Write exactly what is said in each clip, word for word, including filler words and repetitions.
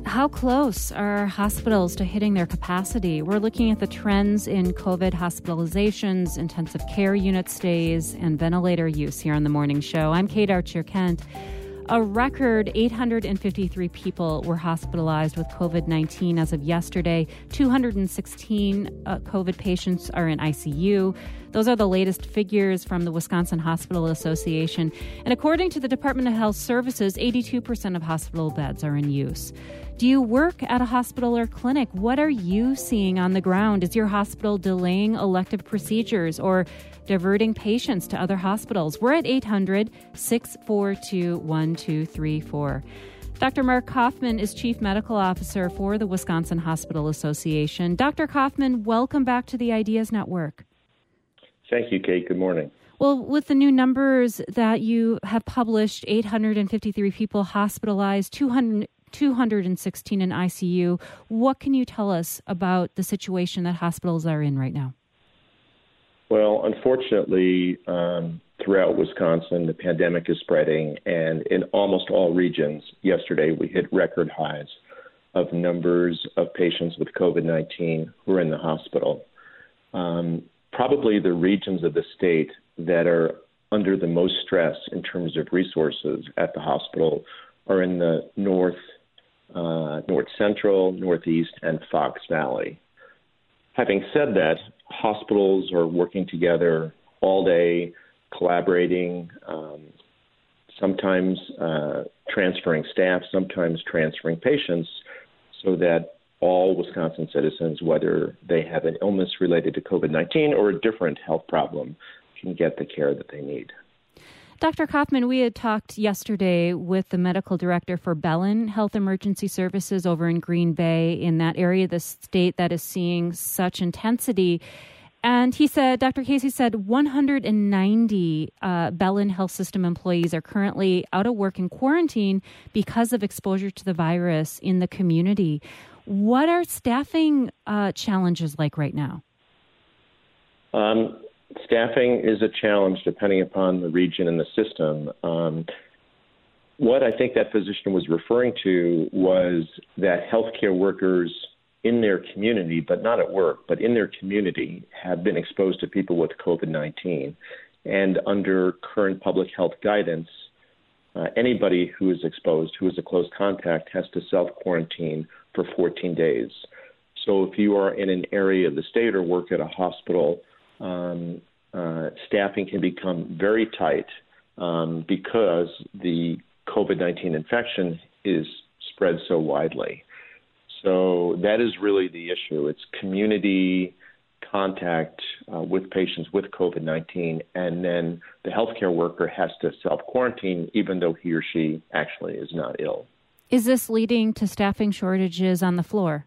How close are hospitals to hitting their capacity? We're looking at the trends in COVID hospitalizations, intensive care unit stays, and ventilator use here on The Morning Show. I'm Kate Archer-Kent. A record eight hundred fifty-three people were hospitalized with COVID nineteen as of yesterday. two hundred sixteen uh, COVID patients are in I C U. Those are the latest figures from the Wisconsin Hospital Association. And according to the Department of Health Services, eighty-two percent of hospital beds are in use. Do you work at a hospital or clinic? What are you seeing on the ground? Is your hospital delaying elective procedures or diverting patients to other hospitals? We're at eight hundred, six four two, one two three four. Doctor Mark Kaufman is Chief Medical Officer for the Wisconsin Hospital Association. Doctor Kaufman, welcome back to the Ideas Network. Thank you, Kate. Good morning. Well, with the new numbers that you have published, eight hundred fifty-three people hospitalized, two hundred, two hundred sixteen in I C U, what can you tell us about the situation that hospitals are in right now? Well, unfortunately, um, throughout Wisconsin, the pandemic is spreading, and in almost all regions, yesterday we hit record highs of numbers of patients with COVID nineteen who are in the hospital. Um, probably the regions of the state that are under the most stress in terms of resources at the hospital are in the north, uh, north central, northeast, and Fox Valley. Having said that, hospitals are working together all day, collaborating, um, sometimes uh, transferring staff, sometimes transferring patients, so that all Wisconsin citizens, whether they have an illness related to COVID nineteen or a different health problem, can get the care that they need. Doctor Kaufman, we had talked yesterday with the medical director for Bellin Health Emergency Services over in Green Bay, in that area of the state that is seeing such intensity. And he said, Doctor Casey said, one hundred ninety uh, Bellin Health System employees are currently out of work in quarantine because of exposure to the virus in the community. What are staffing uh, challenges like right now? Um, staffing is a challenge depending upon the region and the system. Um, what I think that physician was referring to was that healthcare workers in their community, but not at work, but in their community, have been exposed to people with COVID nineteen. And under current public health guidance, uh, anybody who is exposed, who is a close contact, has to self-quarantine for fourteen days. So if you are in an area of the state or work at a hospital, um, uh, staffing can become very tight um, because the COVID nineteen infection is spread so widely. So that is really the issue. It's community contact uh, with patients with COVID nineteen, and then the healthcare worker has to self-quarantine even though he or she actually is not ill. Is this leading to staffing shortages on the floor?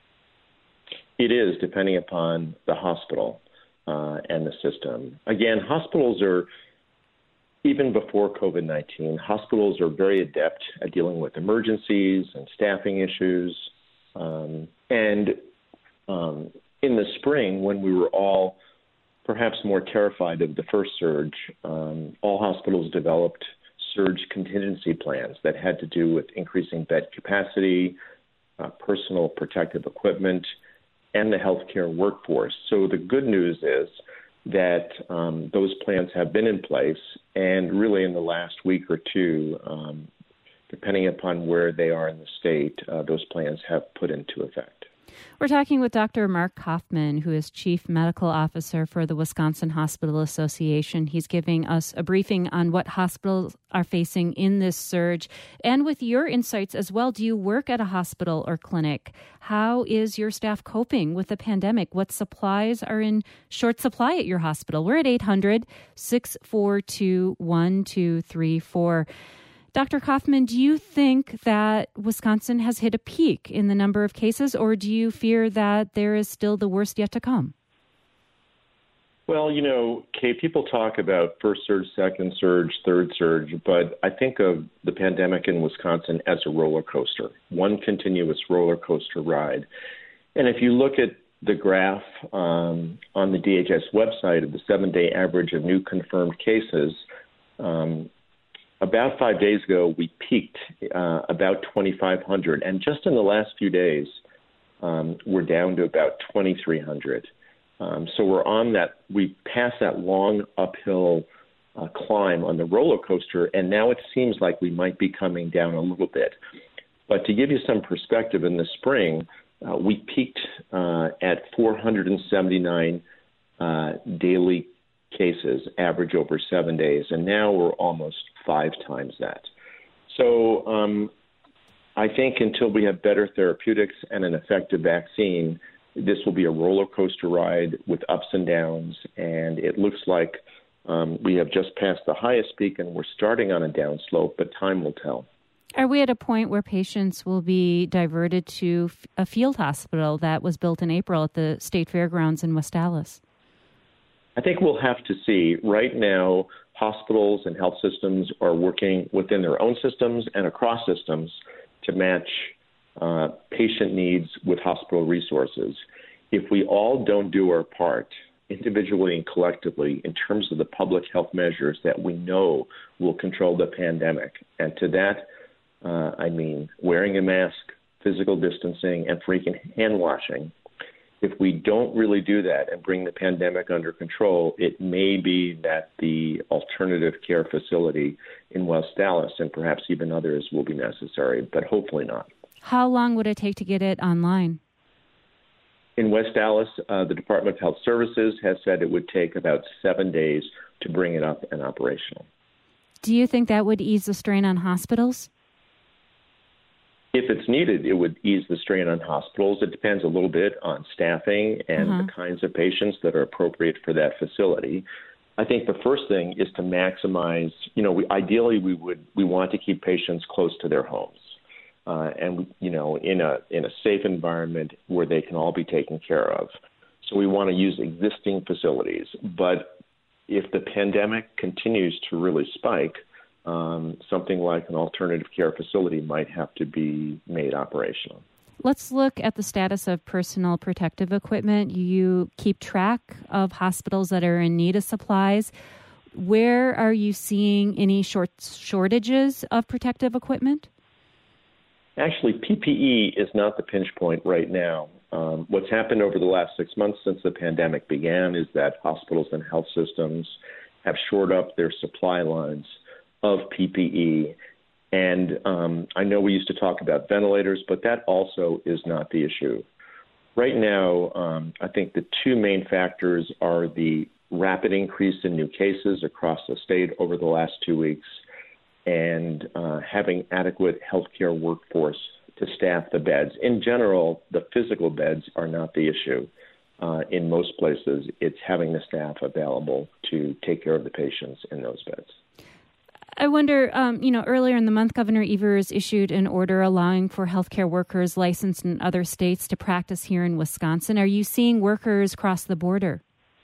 It is, depending upon the hospital uh, and the system. Again, hospitals are, even before COVID nineteen, hospitals are very adept at dealing with emergencies and staffing issues. Um, and um, in the spring, when we were all perhaps more terrified of the first surge, um, all hospitals developed surge contingency plans that had to do with increasing bed capacity, uh, personal protective equipment, and the healthcare workforce. So the good news is that um, those plans have been in place, and really in the last week or two, um, depending upon where they are in the state, uh, those plans have put into effect. We're talking with Doctor Mark Kaufman, who is Chief Medical Officer for the Wisconsin Hospital Association. He's giving us a briefing on what hospitals are facing in this surge. And with your insights as well, do you work at a hospital or clinic? How is your staff coping with the pandemic? What supplies are in short supply at your hospital? We're at eight hundred, six four two, one two three four. Doctor Kaufman, do you think that Wisconsin has hit a peak in the number of cases, or do you fear that there is still the worst yet to come? Well, you know, Kate, people talk about first surge, second surge, third surge, but I think of the pandemic in Wisconsin as a roller coaster, one continuous roller coaster ride. And if you look at the graph um, on the D H S website of the seven-day average of new confirmed cases, um, about five days ago, we peaked uh, about twenty-five hundred. And just in the last few days, um, we're down to about twenty-three hundred. Um, so we're on that, we passed that long uphill uh, climb on the roller coaster, and now it seems like we might be coming down a little bit. But to give you some perspective, in the spring, uh, we peaked uh, at four hundred seventy-nine uh, daily cases, average over seven days, and now we're almost five times that. So um, I think until we have better therapeutics and an effective vaccine, this will be a roller coaster ride with ups and downs, and it looks like um, we have just passed the highest peak and we're starting on a downslope, but time will tell. Are we at a point where patients will be diverted to a field hospital that was built in April at the State Fairgrounds in West Allis? I think we'll have to see. Right now, hospitals and health systems are working within their own systems and across systems to match uh, patient needs with hospital resources. If we all don't do our part, individually and collectively, in terms of the public health measures that we know will control the pandemic, and to that, uh, I mean wearing a mask, physical distancing, and frequent hand washing, if we don't really do that and bring the pandemic under control, it may be that the alternative care facility in West Allis and perhaps even others will be necessary, but hopefully not. How long would it take to get it online? In West Allis, uh, the Department of Health Services has said it would take about seven days to bring it up and operational. Do you think that would ease the strain on hospitals? If it's needed, it would ease the strain on hospitals. It depends a little bit on staffing and uh-huh. the kinds of patients that are appropriate for that facility. I think the first thing is to maximize, you know, we, ideally we would we want to keep patients close to their homes uh, and, you know, in a in a safe environment where they can all be taken care of. So we want to use existing facilities. But if the pandemic continues to really spike, Um, something like an alternative care facility might have to be made operational. Let's look at the status of personal protective equipment. You keep track of hospitals that are in need of supplies. Where are you seeing any short shortages of protective equipment? Actually, P P E is not the pinch point right now. Um, what's happened over the last six months since the pandemic began is that hospitals and health systems have shored up their supply lines of P P E. And um, I know we used to talk about ventilators, but that also is not the issue. Right now, um, I think the two main factors are the rapid increase in new cases across the state over the last two weeks and uh, having adequate healthcare workforce to staff the beds. In general, the physical beds are not the issue. Uh, in most places, it's having the staff available to take care of the patients in those beds. I wonder, um, you know, earlier in the month, Governor Evers issued an order allowing for healthcare workers licensed in other states to practice here in Wisconsin. Are you seeing workers cross the border?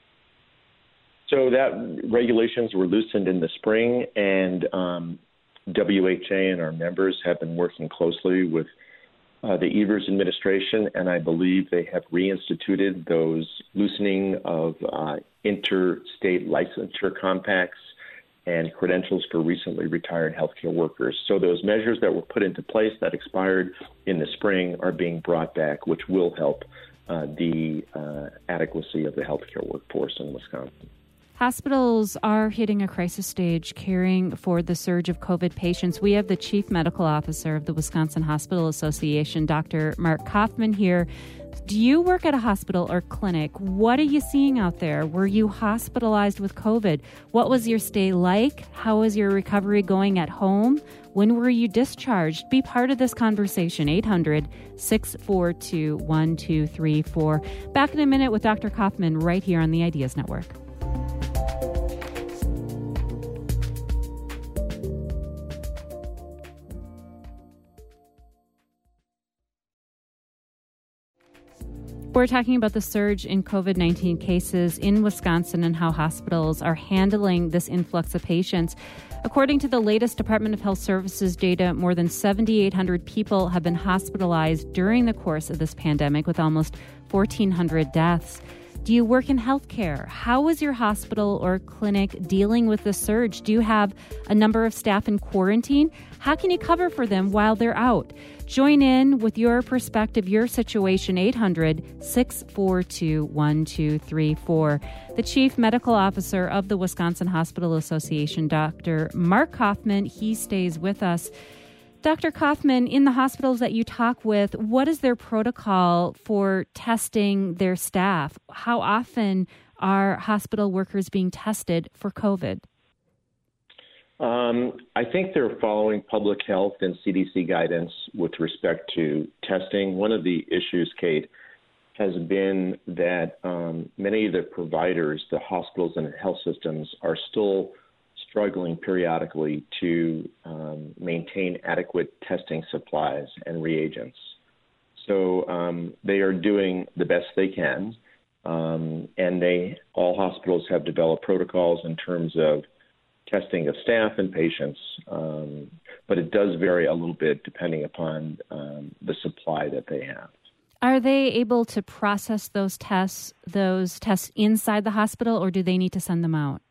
So that regulations were loosened in the spring, and um, W H A and our members have been working closely with uh, the Evers administration, and I believe they have reinstituted those loosening of uh, interstate licensure compacts and credentials for recently retired healthcare workers. So those measures that were put into place that expired in the spring are being brought back, which will help uh, the uh, adequacy of the healthcare workforce in Wisconsin. Hospitals are hitting a crisis stage caring for the surge of COVID patients. We have the Chief Medical Officer of the Wisconsin Hospital Association, Doctor Mark Kaufman, here. Do you work at a hospital or clinic? What are you seeing out there? Were you hospitalized with COVID? What was your stay like? How is your recovery going at home? When were you discharged? Be part of this conversation. eight hundred, six four two, one two three four. Back in a minute with Doctor Kaufman right here on the Ideas Network. We're talking about the surge in COVID nineteen cases in Wisconsin and how hospitals are handling this influx of patients. According to the latest Department of Health Services data, more than seven thousand eight hundred people have been hospitalized during the course of this pandemic, with almost one thousand four hundred deaths. Do you work in healthcare? How is your hospital or clinic dealing with the surge? Do you have a number of staff in quarantine? How can you cover for them while they're out? Join in with your perspective, your situation, eight hundred, six four two, one two three four. The Chief Medical Officer of the Wisconsin Hospital Association, Doctor Mark Kaufman, he stays with us. Doctor Kaufman, in the hospitals that you talk with, what is their protocol for testing their staff? How often are hospital workers being tested for COVID? Um, I think they're following public health and C D C guidance with respect to testing. One of the issues, Kate, has been that um, many of the providers, the hospitals and health systems, are still struggling periodically to um, maintain adequate testing supplies and reagents. So um, they are doing the best they can, um, and they all hospitals have developed protocols in terms of testing of staff and patients, um, but it does vary a little bit depending upon um, the supply that they have. Are they able to process those tests, those tests inside the hospital, or do they need to send them out?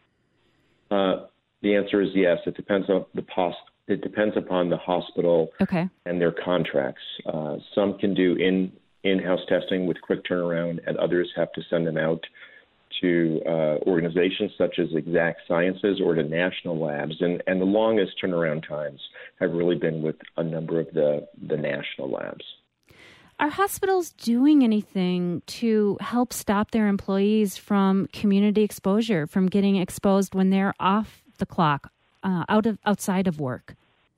Uh, the answer is yes. It depends on the pos- It depends upon the hospital okay. and their contracts. Uh, some can do in in-house testing with quick turnaround, and others have to send them out to uh, organizations such as Exact Sciences or to national labs. And, and the longest turnaround times have really been with a number of the, the national labs. Are hospitals doing anything to help stop their employees from community exposure, from getting exposed when they're off the clock, uh, out of outside of work?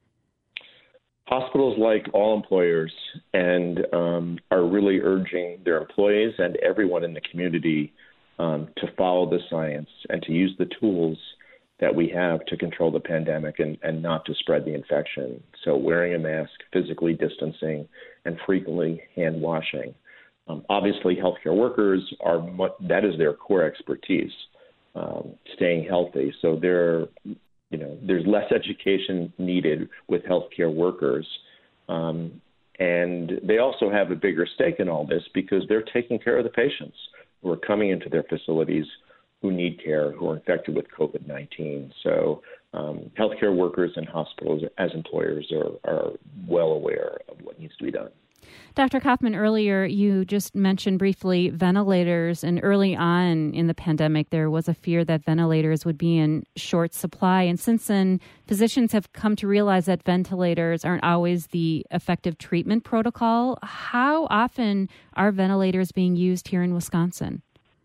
Hospitals, like all employers, and um, are really urging their employees and everyone in the community um, to follow the science and to use the tools that we have to control the pandemic and, and not to spread the infection. So wearing a mask, physically distancing, and frequently hand washing. Um, obviously, healthcare workers are much, that is their core expertise, um, staying healthy. So there, you know, there's less education needed with healthcare workers, um, and they also have a bigger stake in all this because they're taking care of the patients who are coming into their facilities who need care, who are infected with COVID nineteen. So um, healthcare workers and hospitals as employers are, are well aware of what needs to be done. Doctor Kaufman, earlier you just mentioned briefly ventilators, and early on in the pandemic there was a fear that ventilators would be in short supply. And since then, physicians have come to realize that ventilators aren't always the effective treatment protocol. How often are ventilators being used here in Wisconsin?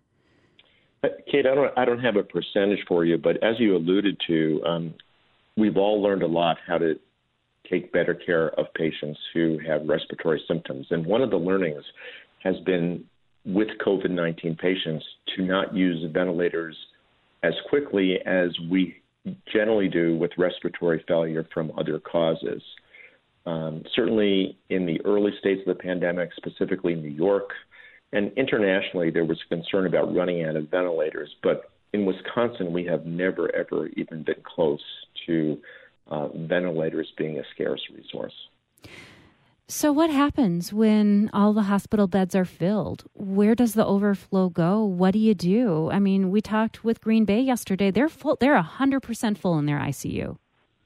Kate, I don't, I don't have a percentage for you, but as you alluded to, um, we've all learned a lot how to take better care of patients who have respiratory symptoms. And one of the learnings has been with COVID nineteen patients to not use ventilators as quickly as we generally do with respiratory failure from other causes. Um, certainly in the early stages of the pandemic, specifically in New York, and internationally, there was concern about running out of ventilators. But in Wisconsin, we have never, ever even been close to uh, ventilators being a scarce resource. So what happens when all the hospital beds are filled? Where does the overflow go? What do you do? I mean, we talked with Green Bay yesterday. They're full. They're one hundred percent full in their I C U.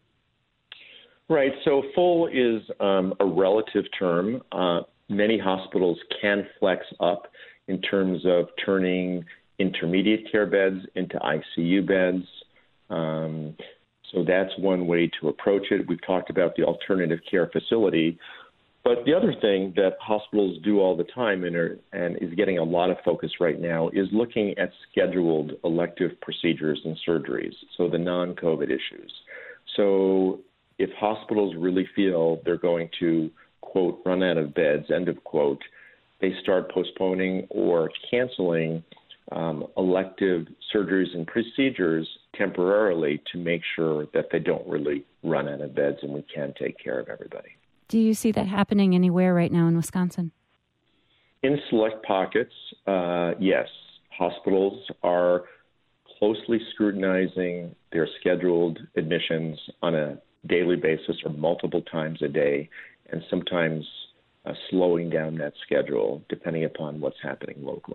Right. So full is um, a relative term. Uh, Many hospitals can flex up in terms of turning intermediate care beds into I C U beds. Um, so that's one way to approach it. We've talked about the alternative care facility. But the other thing that hospitals do all the time and, are, and is getting a lot of focus right now is looking at scheduled elective procedures and surgeries, so the non-COVID issues. So if hospitals really feel they're going to quote, run out of beds, end of quote, they start postponing or canceling um, elective surgeries and procedures temporarily to make sure that they don't really run out of beds and we can take care of everybody. Do you see that happening anywhere right now in Wisconsin? In select pockets, uh, yes. Hospitals are closely scrutinizing their scheduled admissions on a daily basis or multiple times a day, and sometimes uh, slowing down that schedule depending upon what's happening locally.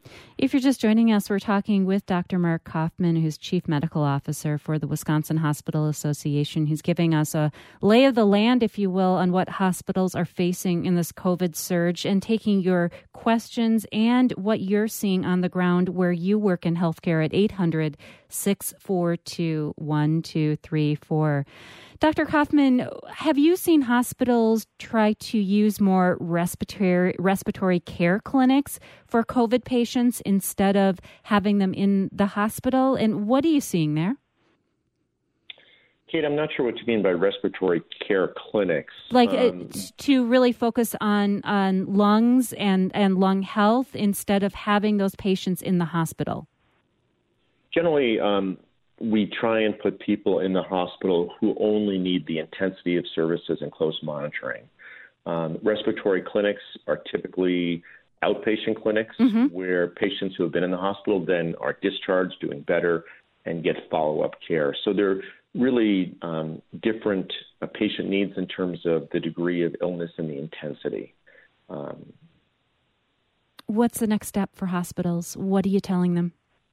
If you're just joining us, we're talking with Doctor Mark Kaufman, who's Chief Medical Officer for the Wisconsin Hospital Association. He's giving us a lay of the land, if you will, on what hospitals are facing in this COVID surge and taking your questions and what you're seeing on the ground where you work in healthcare at eight hundred, six four two, one two three four. Doctor Kaufman, have you seen hospitals try to use more respiratory respiratory care clinics for COVID patients instead of having them in the hospital? And what are you seeing there? Kate, I'm not sure what you mean by respiratory care clinics. Like um, uh, to really focus on, on lungs and, and lung health instead of having those patients in the hospital? Generally, um, we try and put people in the hospital who only need the intensity of services and close monitoring. Um, respiratory clinics are typically outpatient clinics mm-hmm. where patients who have been in the hospital then are discharged, doing better, and get follow-up care. So they're really um, different uh, patient needs in terms of the degree of illness and the intensity. Um, What's the next step for hospitals? What are you telling them?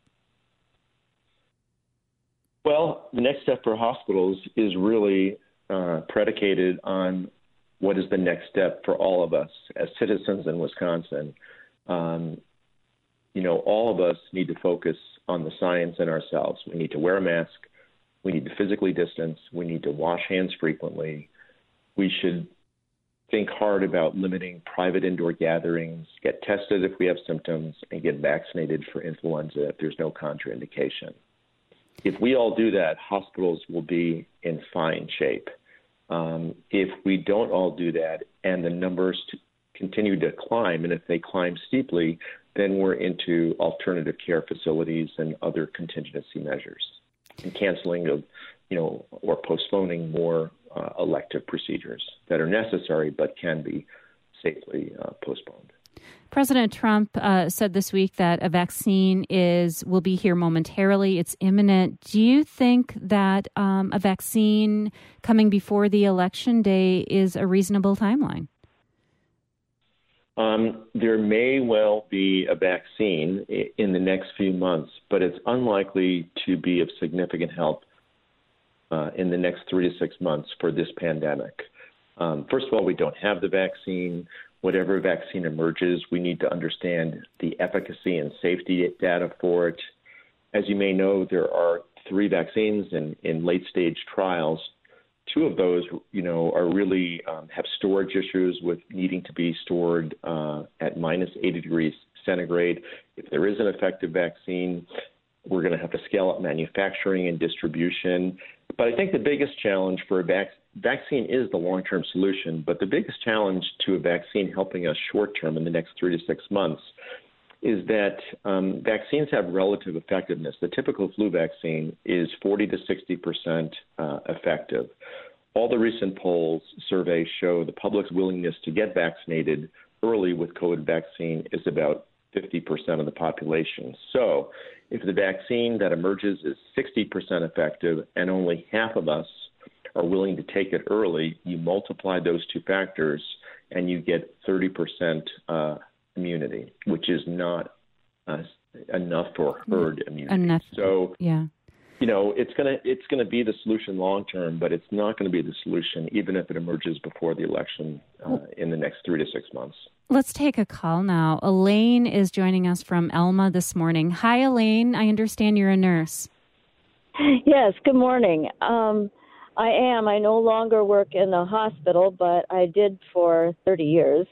Well, the next step for hospitals is really uh, predicated on what is the next step for all of us as citizens in Wisconsin. Um, you know, all of us need to focus on the science and ourselves. We need to wear a mask. We need to physically distance. We need to wash hands frequently. We should think hard about limiting private indoor gatherings, get tested if we have symptoms, and get vaccinated for influenza if there's no contraindication. If we all do that, hospitals will be in fine shape. Um, if we don't all do that and the numbers t- continue to climb, and if they climb steeply, then we're into alternative care facilities and other contingency measures and canceling of, you know, or postponing more uh, elective procedures that are necessary but can be safely uh, postponed. President Trump uh, said this week that a vaccine is will be here momentarily. It's imminent. Do you think that um, a vaccine coming before the election day is a reasonable timeline? Um, there may well be a vaccine in the next few months, but it's unlikely to be of significant help uh, in the next three to six months for this pandemic. Um, first of all, we don't have the vaccine. Whatever vaccine emerges, we need to understand the efficacy and safety data for it. As you may know, there are three vaccines in, in late-stage trials. Two of those, you know, are really um, have storage issues with needing to be stored uh, at minus eighty degrees centigrade. If there is an effective vaccine, we're going to have to scale up manufacturing and distribution. But I think the biggest challenge for a vac- vaccine is the long-term solution. But the biggest challenge to a vaccine helping us short-term in the next three to six months is that um, vaccines have relative effectiveness. The typical flu vaccine is forty to sixty percent uh, effective. All the recent polls, surveys show the public's willingness to get vaccinated early with COVID vaccine is about fifty percent of the population. So if the vaccine that emerges is sixty percent effective and only half of us are willing to take it early, you multiply those two factors and you get thirty percent uh, immunity, which is not uh, enough for herd immunity. Enough. So, yeah. you know, it's gonna it's gonna be the solution long term, but it's not going to be the solution even if it emerges before the election uh, in the next three to six months. Let's take a call now. Elaine is joining us from Elma this morning. Hi, Elaine. I understand you're a nurse. Yes. Good morning. Um, I am. I no longer work in the hospital, but I did for thirty years.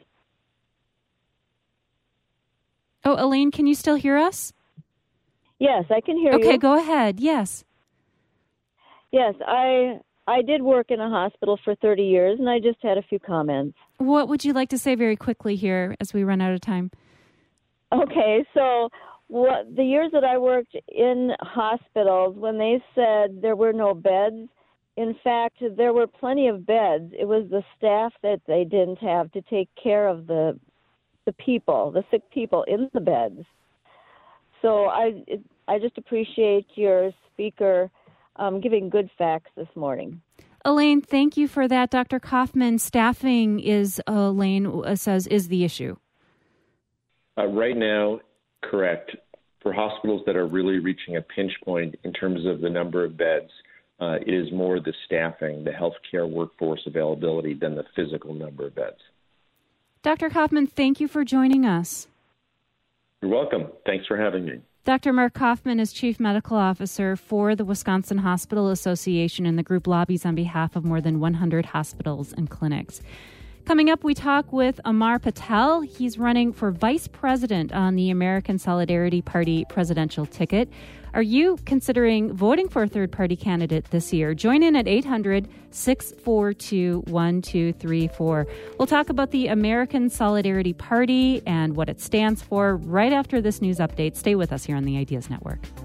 Oh, Elaine, can you still hear us? Yes, I can hear okay, you. Okay, go ahead. Yes. Yes, I I did work in a hospital for thirty years, and I just had a few comments. What would you like to say very quickly here as we run out of time? Okay, so what the years that I worked in hospitals, when they said there were no beds, in fact, there were plenty of beds. It was the staff that they didn't have to take care of the the people, the sick people in the beds. So I I just appreciate your speaker um, giving good facts this morning. Elaine, thank you for that. Doctor Kaufman, staffing is, uh, Elaine uh, says, is the issue. Uh, right now, correct. For hospitals that are really reaching a pinch point in terms of the number of beds, uh, it is more the staffing, the healthcare workforce availability than the physical number of beds. Doctor Kaufman, thank you for joining us. You're welcome. Thanks for having me. Doctor Mark Kaufman is Chief Medical Officer for the Wisconsin Hospital Association, and the group lobbies on behalf of more than one hundred hospitals and clinics. Coming up, we talk with Amar Patel. He's running for vice president on the American Solidarity Party presidential ticket. Are you considering voting for a third-party candidate this year? Join in at eight hundred, six four two, one two three four. We'll talk about the American Solidarity Party and what it stands for right after this news update. Stay with us here on the Ideas Network.